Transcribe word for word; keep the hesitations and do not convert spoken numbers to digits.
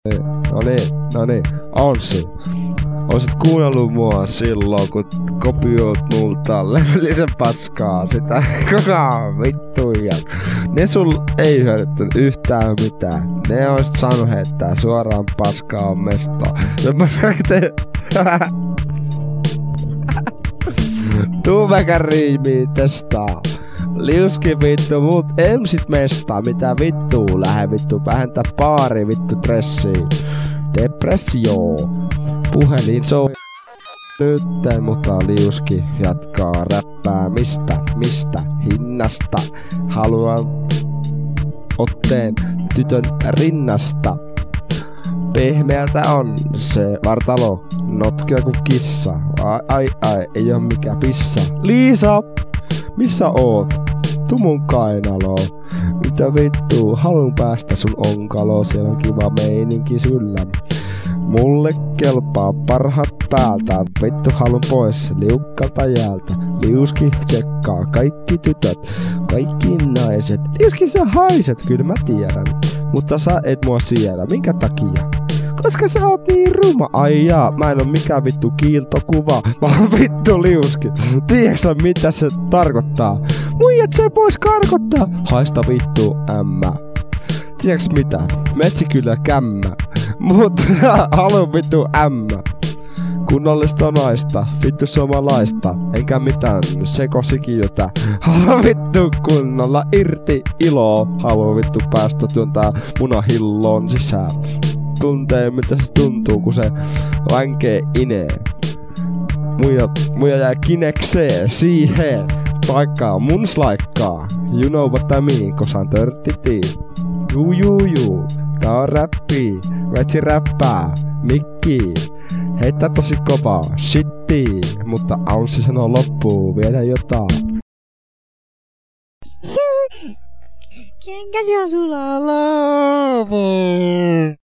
No niin, no niin, Anssi. Oisit kuunnellut mua silloin, kun kopioit multa levyllisen paskaa sitä koko vittuja. Ne sul ei hyödyttänyt yhtään mitään. Ne oisit saanut heittää suoraan paskaa mestaan. Tuu mäkä riimiin testaa. Liuski vittu mut emsit mestaa. Mitä vittuu lähde vittu vähentää paari vittu stressiin. Depressio. Puhelin soi nytten, mutta Liuski jatkaa räppää. Mistä, mistä, hinnasta. Haluan otteen tytön rinnasta. Pehmeältä on se vartalo, notkea kuin kissa. Ai ai ai, ei oo mikä pissa. Liisa, missä oot? Tuu mun kainaloon. Mitä vittuu, haluun päästä sun onkaloon. Siellä on kiva meininki syllä. Mulle kelpaa parhaat päältä. Vittu halun pois liukkalta jäältä. Liuski tsekkaa kaikki tytöt, kaikki naiset. Liuski sä haiset, kyllä mä tiedän. Mutta sä et mua siedä, minkä takia? Koska sä oot niin ruma. Ai jaa, mä en oo mikään vittu kiiltokuva. Mä oon vittu Liuski. Tiedätkö mitä se tarkoittaa? Muijat se pois karkottaa. Haista vittu ämmä. Tiedätkö mitä? Metsi kyllä kämmä. Mut haluun vittu ämmä. Kunnollista naista, vittu somalaista. Enkä mitään sekosikiötä. Haluan vittu kunnolla irti iloo. Haluan vittu päästä työntää munahilloon sisään. Tuntee mitä se tuntuu kun se länkee inee. Muija, muija jää kinekseen siihen. Paikkaa mun slaikkaa. You know what I mean, cause I'm thirty. Juu juu juu. Tää on räppi. Metsi räppää. Mikki. Heittää tosi kovaa. Shitti. Mutta Anssi sanoo loppuun vielä jotain. Kenkä se on sulla lopu?